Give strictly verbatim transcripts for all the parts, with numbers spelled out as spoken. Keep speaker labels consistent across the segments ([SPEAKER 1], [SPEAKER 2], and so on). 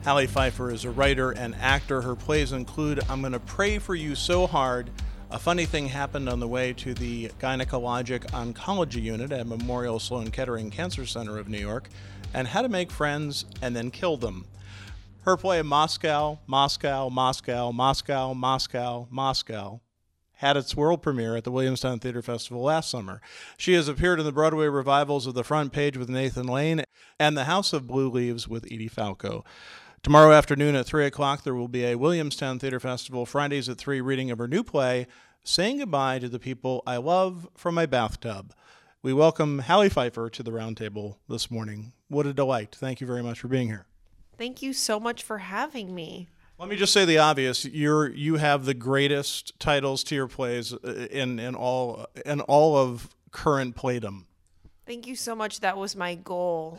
[SPEAKER 1] Hallie Pfeiffer is a writer and actor. Her plays include I'm Gonna Pray for You So Hard, A Funny Thing Happened on the Way to the Gynecologic Oncology Unit at Memorial Sloan Kettering Cancer Center of New York, and How to Make Friends and Then Kill Them. Her play Moscow, Moscow, Moscow, Moscow, Moscow, Moscow had its world premiere at the Williamstown Theater Festival last summer. She has appeared in the Broadway revivals of The Front Page with Nathan Lane and The House of Blue Leaves with Edie Falco. Tomorrow afternoon at three o'clock, there will be a Williamstown Theater Festival, Fridays at three, reading of her new play, Saying Goodbye to the People I Love from My Bathtub. We welcome Hallie Pfeiffer to the roundtable this morning. What a delight. Thank you very much for being here.
[SPEAKER 2] Thank you so much for having me.
[SPEAKER 1] Let me just say the obvious. You're you have the greatest titles to your plays in in all in all of current playdom.
[SPEAKER 2] Thank you so much. That was my goal.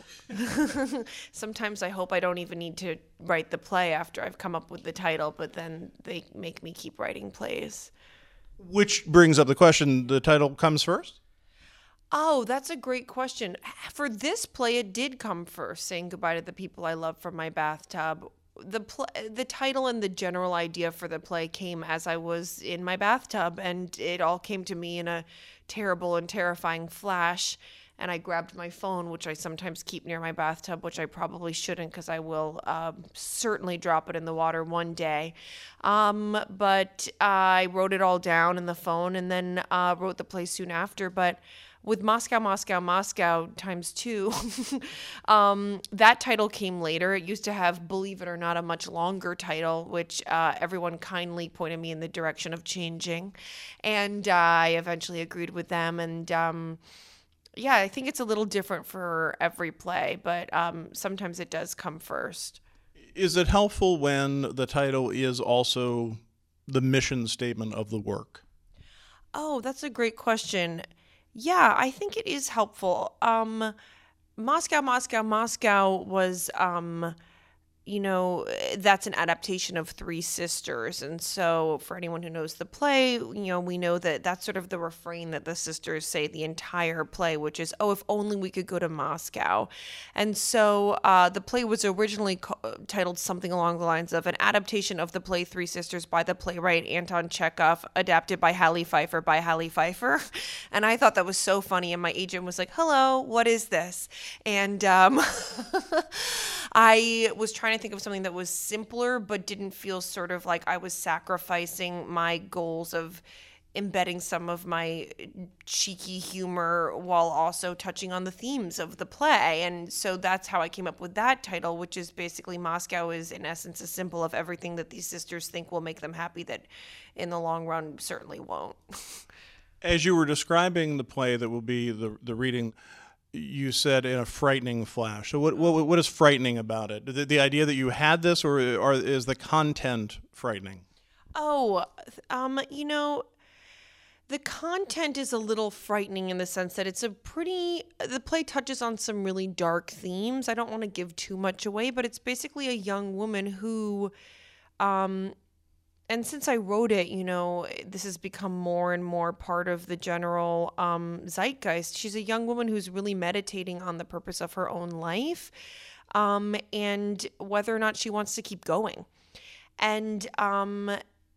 [SPEAKER 2] Sometimes I hope I don't even need to write the play after I've come up with the title, but then they make me keep writing plays.
[SPEAKER 1] Which brings up the question, the title comes first?
[SPEAKER 2] Oh, that's a great question. For this play, it did come first, Saying Goodbye to the People I Love from My Bathtub. The pl- the title and the general idea for the play came as I was in my bathtub, and it all came to me in a terrible and terrifying flash. And I grabbed my phone, which I sometimes keep near my bathtub, which I probably shouldn't because I will uh, certainly drop it in the water one day. Um, but I wrote it all down in the phone and then uh, wrote the play soon after. But with Moscow, Moscow, Moscow times two, um, that title came later. It used to have, believe it or not, a much longer title, which uh, everyone kindly pointed me in the direction of changing. And uh, I eventually agreed with them. And um, yeah, I think it's a little different for every play, but um, sometimes it does come first.
[SPEAKER 1] Is it helpful when the title is also the mission statement of the work?
[SPEAKER 2] Oh, that's a great question. Yeah, I think it is helpful. Um, Moscow, Moscow, Moscow was, um, you know, that's an adaptation of Three Sisters. And so for anyone who knows the play, you know, we know that that's sort of the refrain that the sisters say the entire play, which is, oh, if only we could go to Moscow. And so uh, the play was originally co- titled something along the lines of an adaptation of the play Three Sisters by the playwright Anton Chekhov, adapted by Hallie Pfeiffer by Hallie Pfeiffer. And I thought that was so funny. And my agent was like, hello, what is this? And um, I was trying to think of something that was simpler but didn't feel sort of like I was sacrificing my goals of embedding some of my cheeky humor while also touching on the themes of the play. And so that's how I came up with that title, which is basically Moscow is in essence a symbol of everything that these sisters think will make them happy that in the long run certainly won't.
[SPEAKER 1] As you were describing the play that will be the the reading, you said in a frightening flash. So what what what is frightening about it? The, the idea that you had this, or, or is the content frightening?
[SPEAKER 2] Oh, um, you know, the content is a little frightening in the sense that it's a pretty, the play touches on some really dark themes. I don't want to give too much away, but it's basically a young woman who, um, and since I wrote it, you know, this has become more and more part of the general um, zeitgeist. She's a young woman who's really meditating on the purpose of her own life um, and whether or not she wants to keep going. And um,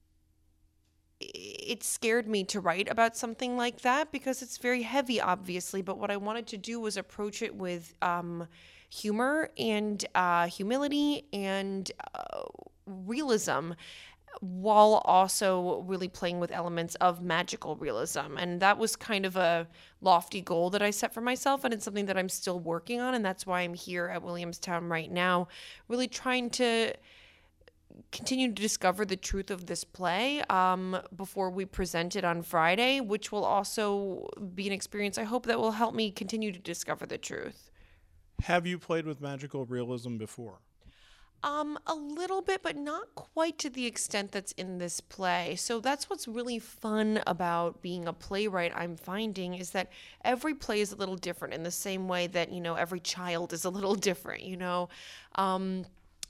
[SPEAKER 2] it scared me to write about something like that because it's very heavy, obviously. But what I wanted to do was approach it with um, humor and uh, humility and uh, realism, while also really playing with elements of magical realism. And that was kind of a lofty goal that I set for myself, and it's something that I'm still working on, and that's why I'm here at Williamstown right now, really trying to continue to discover the truth of this play um, before we present it on Friday, which will also be an experience I hope that will help me continue to discover the truth.
[SPEAKER 1] Have you played with magical realism before?
[SPEAKER 2] Um, a little bit, but not quite to the extent that's in this play. So that's what's really fun about being a playwright, I'm finding, is that every play is a little different in the same way that, you know, every child is a little different, you know. Um,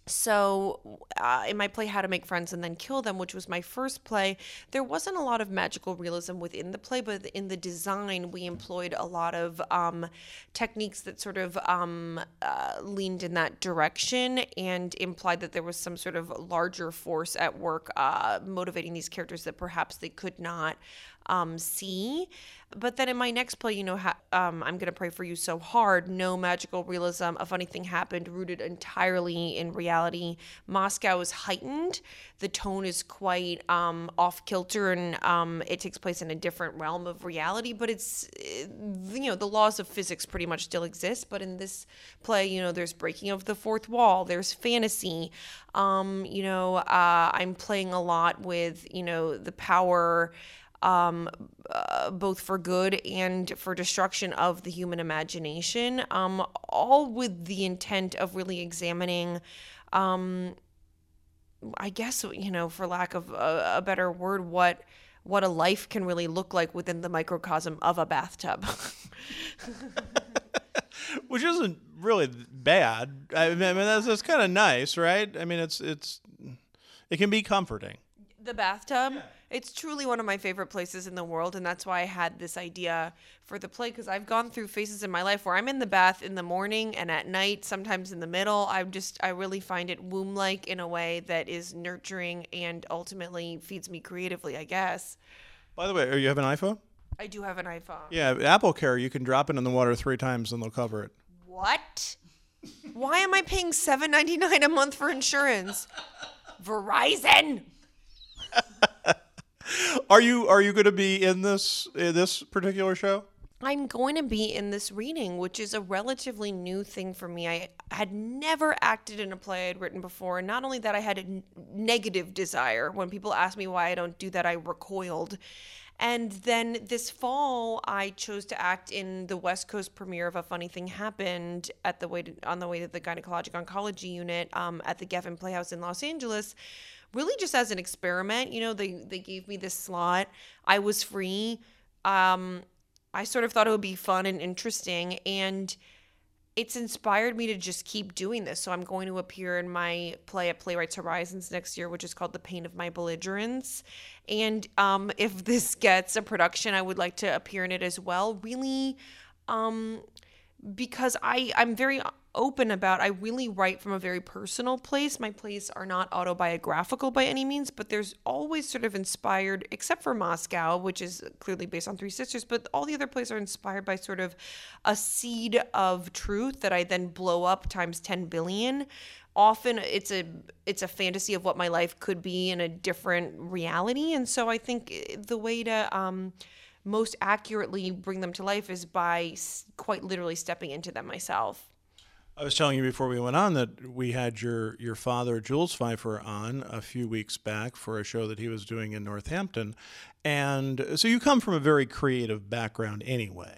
[SPEAKER 2] So uh, in my play How to Make Friends and Then Kill Them, which was my first play, there wasn't a lot of magical realism within the play, but in the design we employed a lot of um, techniques that sort of um, uh, leaned in that direction and implied that there was some sort of larger force at work uh, motivating these characters that perhaps they could not um, see. But then in my next play, you know, ha- um, I'm going to Pray for You So Hard, no magical realism. A funny thing happened, rooted entirely in reality. Moscow is heightened. The tone is quite um, off kilter, and um, it takes place in a different realm of reality. But it's, you know, the laws of physics pretty much still exist. But in this play, you know, there's breaking of the fourth wall. There's fantasy. Um, you know, uh, I'm playing a lot with, you know, the power um, uh, both for good and for destruction of the human imagination, um, all with the intent of really examining, um, I guess, you know, for lack of a, a better word, what what a life can really look like within the microcosm of a bathtub.
[SPEAKER 1] Which isn't really bad. I mean, that's, that's kind of nice, right? I mean, it's it's it can be comforting.
[SPEAKER 2] The bathtub, yeah. It's truly one of my favorite places in the world, and that's why I had this idea for the play, because I've gone through phases in my life where I'm in the bath in the morning and at night, sometimes in the middle. I'm just, I really find it womb-like in a way that is nurturing and ultimately feeds me creatively, I guess.
[SPEAKER 1] By the way, are you have an iPhone?
[SPEAKER 2] I do have an iPhone.
[SPEAKER 1] Yeah, Apple Care, you can drop it in the water three times and they'll cover it.
[SPEAKER 2] What? Why am I paying seven ninety-nine a month for insurance? Verizon!
[SPEAKER 1] Are you are you going to be in this in this particular show?
[SPEAKER 2] I'm going to be in this reading, which is a relatively new thing for me. I had never acted in a play I'd written before. And not only that, I had a n- negative desire. When people ask me why I don't do that, I recoiled. And then this fall, I chose to act in the West Coast premiere of A Funny Thing Happened at the way to, on the way to the Gynecologic Oncology Unit um, at the Geffen Playhouse in Los Angeles. Really just as an experiment. You know, they, they gave me this slot. I was free. Um, I sort of thought it would be fun and interesting, and it's inspired me to just keep doing this. So I'm going to appear in my play at Playwrights Horizons next year, which is called The Pain of My Belligerence. And um, if this gets a production, I would like to appear in it as well. Really, um, because I, I'm very open about, I really write from a very personal place. My plays are not autobiographical by any means, but there's always sort of inspired, except for Moscow, which is clearly based on Three Sisters, but all the other plays are inspired by sort of a seed of truth that I then blow up times ten billion. Often it's a it's a fantasy of what my life could be in a different reality. And so I think the way to um, most accurately bring them to life is by quite literally stepping into them myself.
[SPEAKER 1] I was telling you before we went on that we had your, your father, Jules Feiffer, on a few weeks back for a show that he was doing in Northampton. And so you come from a very creative background anyway.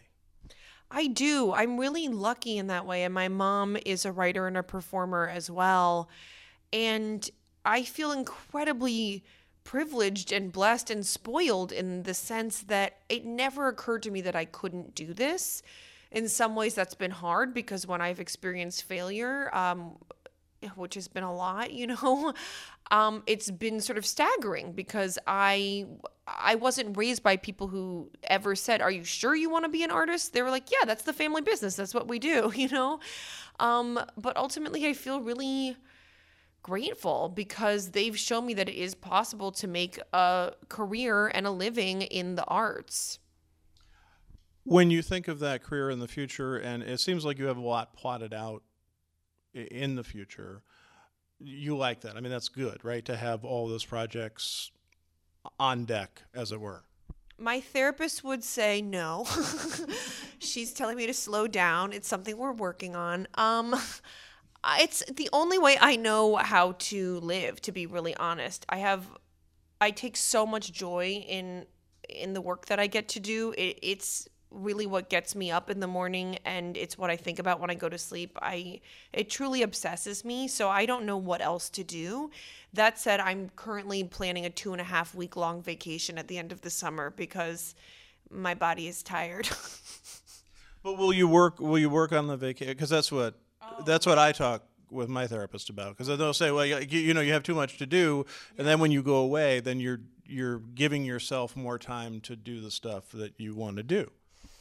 [SPEAKER 2] I do. I'm really lucky in that way. And my mom is a writer and a performer as well. And I feel incredibly privileged and blessed and spoiled in the sense that it never occurred to me that I couldn't do this. In some ways, that's been hard because when I've experienced failure, um, which has been a lot, you know, um, it's been sort of staggering because I I wasn't raised by people who ever said, "Are you sure you want to be an artist?" They were like, "Yeah, that's the family business. That's what we do," you know. Um, but ultimately, I feel really grateful because they've shown me that it is possible to make a career and a living in the arts.
[SPEAKER 1] When you think of that career in the future, and it seems like you have a lot plotted out in the future, you like that. I mean, that's good, right? To have all those projects on deck, as it were.
[SPEAKER 2] My therapist would say no. She's telling me to slow down. It's something we're working on. Um, it's the only way I know how to live, to be really honest. I have, I take so much joy in in the work that I get to do. It, it's really what gets me up in the morning, and it's what I think about when I go to sleep. I it truly obsesses me, so I don't know what else to do. That said, I'm currently planning a two and a half week long vacation at the end of the summer because my body is tired.
[SPEAKER 1] But will you work? Will you work on the vacation? Because that's what oh. that's what I talk with my therapist about, because they'll say, well, you, you know, you have too much to do, and then when you go away, then you're you're giving yourself more time to do the stuff that you want to do.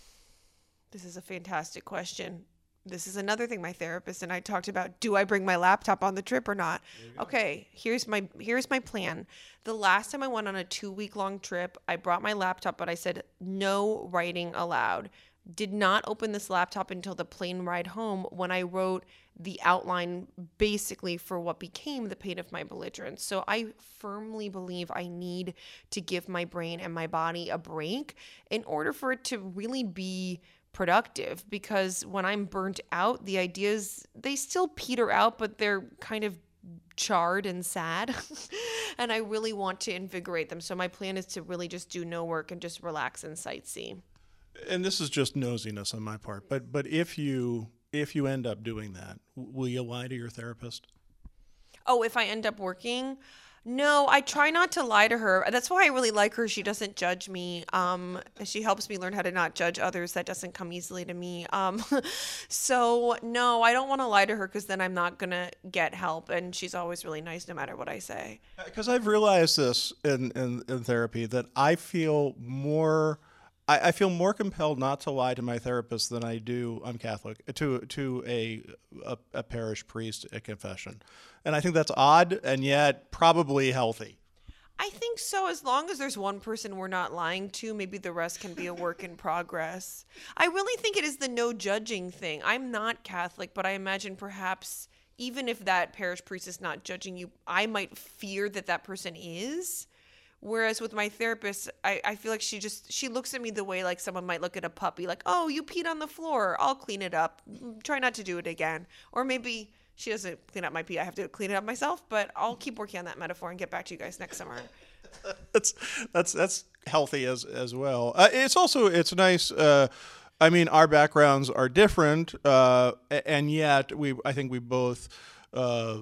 [SPEAKER 2] This is a fantastic question. This is another thing my therapist and I talked about. Do I bring my laptop on the trip or not? Okay, here's my here's my plan. The last time I went on a two-week long trip, I brought my laptop, but I said no writing allowed. Did not open this laptop until the plane ride home, when I wrote the outline basically for what became The Pain of My Belligerence. So I firmly believe I need to give my brain and my body a break in order for it to really be productive, because when I'm burnt out, the ideas, they still peter out, but they're kind of charred and sad. And I really want to invigorate them. So my plan is to really just do no work and just relax and sightsee.
[SPEAKER 1] And this is just nosiness on my part, but but if you if you end up doing that, will you lie to your therapist?
[SPEAKER 2] Oh, if I end up working? No, I try not to lie to her. That's why I really like her. She doesn't judge me. Um, she helps me learn how to not judge others. That doesn't come easily to me. Um, so no, I don't want to lie to her, because then I'm not going to get help. And she's always really nice no matter what I say.
[SPEAKER 1] Because I've realized this in, in, in therapy, that I feel more... I feel more compelled not to lie to my therapist than I do, I'm Catholic, to to a, a a parish priest at confession. And I think that's odd and yet probably healthy.
[SPEAKER 2] I think so. As long as there's one person we're not lying to, maybe the rest can be a work in progress. I really think it is the no judging thing. I'm not Catholic, but I imagine perhaps even if that parish priest is not judging you, I might fear that that person is. Whereas with my therapist, I, I feel like she just, she looks at me the way like someone might look at a puppy, like, oh, you peed on the floor. I'll clean it up. Try not to do it again. Or maybe she doesn't clean up my pee. I have to clean it up myself, but I'll keep working on that metaphor and get back to you guys next summer.
[SPEAKER 1] That's, that's, that's healthy as, as well. Uh, it's also, it's nice. Uh, I mean, our backgrounds are different. Uh, and yet we, I think we both, uh,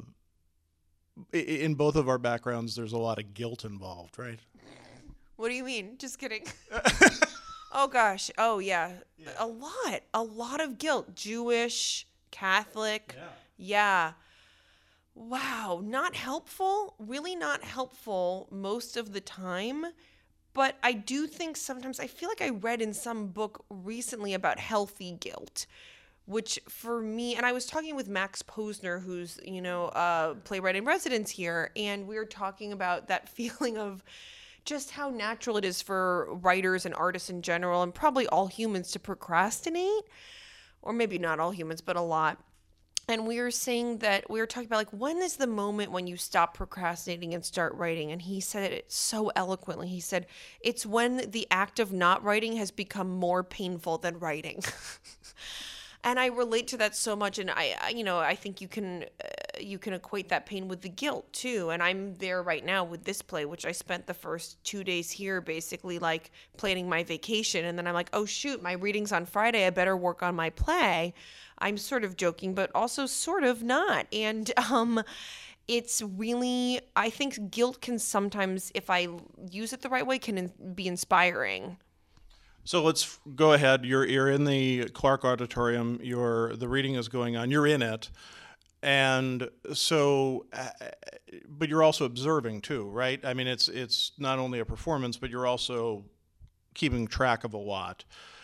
[SPEAKER 1] in both of our backgrounds, there's a lot of guilt involved, right?
[SPEAKER 2] What do you mean? Just kidding. Oh, gosh. Oh, yeah. yeah. A lot. A lot of guilt. Jewish, Catholic. Yeah. yeah. Wow. Not helpful. Really not helpful most of the time. But I do think sometimes, I feel like I read in some book recently about healthy guilt, which for me, and I was talking with Max Posner, who's, you know, a playwright in residence here, and we were talking about that feeling of just how natural it is for writers and artists in general, and probably all humans, to procrastinate, or maybe not all humans, but a lot. And we were saying that, we were talking about, like, when is the moment when you stop procrastinating and start writing? And he said it so eloquently. He said, it's when the act of not writing has become more painful than writing. And I relate to that so much, and I, I you know, I think you can, uh, you can equate that pain with the guilt too. And I'm there right now with this play, which I spent the first two days here basically like planning my vacation, and then I'm like, oh shoot, my reading's on Friday. I better work on my play. I'm sort of joking, but also sort of not. And um, it's really, I think guilt can sometimes, if I use it the right way, can in- be inspiring.
[SPEAKER 1] So let's go ahead. You're you're in the Clark Auditorium. You're the reading is going on. You're in it, and so, uh, but you're also observing too, right? I mean, it's it's not only a performance, but you're also keeping track of a lot.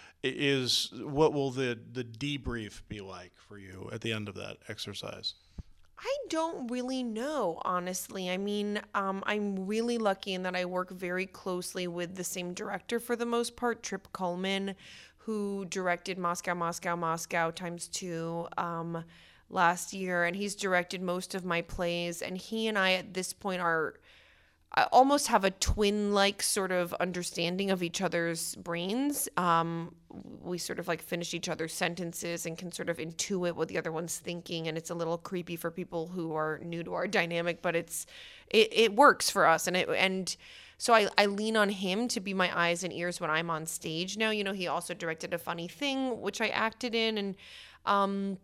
[SPEAKER 1] Is what will the the debrief be like for you at the end of that exercise?
[SPEAKER 2] I don't really know, honestly. I mean, um, I'm really lucky in that I work very closely with the same director for the most part, Trip Cullman, who directed Moscow, Moscow, Moscow times two um, last year. And he's directed most of my plays. And he and I at this point are, I almost have a twin-like sort of understanding of each other's brains. Um, we sort of like finish each other's sentences and can sort of intuit what the other one's thinking. And it's a little creepy for people who are new to our dynamic, but it's it, it works for us. And it and so I, I lean on him to be my eyes and ears when I'm on stage now. You know, he also directed A Funny Thing, which I acted in, and um.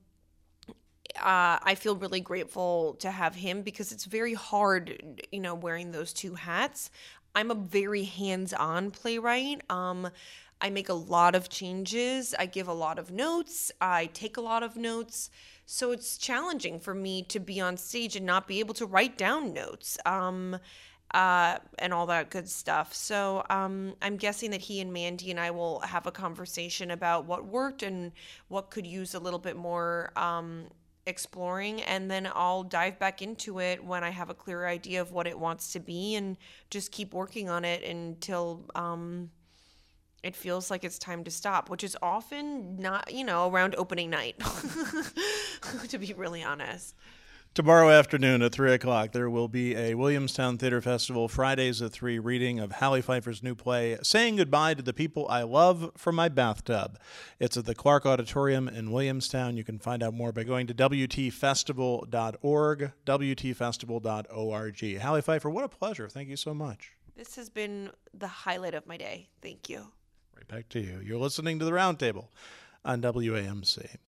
[SPEAKER 2] Uh, I feel really grateful to have him because it's very hard, you know, wearing those two hats. I'm a very hands-on playwright. Um, I make a lot of changes. I give a lot of notes. I take a lot of notes. So it's challenging for me to be on stage and not be able to write down notes. Um, uh, and all that good stuff. So um, I'm guessing that he and Mandy and I will have a conversation about what worked and what could use a little bit more um, exploring, and then I'll dive back into it when I have a clear idea of what it wants to be, and just keep working on it until um, it feels like it's time to stop, which is often not, you know, around opening night, to be really honest.
[SPEAKER 1] Tomorrow afternoon at three o'clock, there will be a Williamstown Theater Festival Fridays at three reading of Hallie Pfeiffer's new play, Saying Goodbye to the People I Love from My Bathtub. It's at the Clark Auditorium in Williamstown. You can find out more by going to w t festival dot org, w t festival dot org. Hallie Pfeiffer, what a pleasure. Thank you so much.
[SPEAKER 2] This has been the highlight of my day. Thank you.
[SPEAKER 1] Right back to you. You're listening to The Roundtable on W A M C.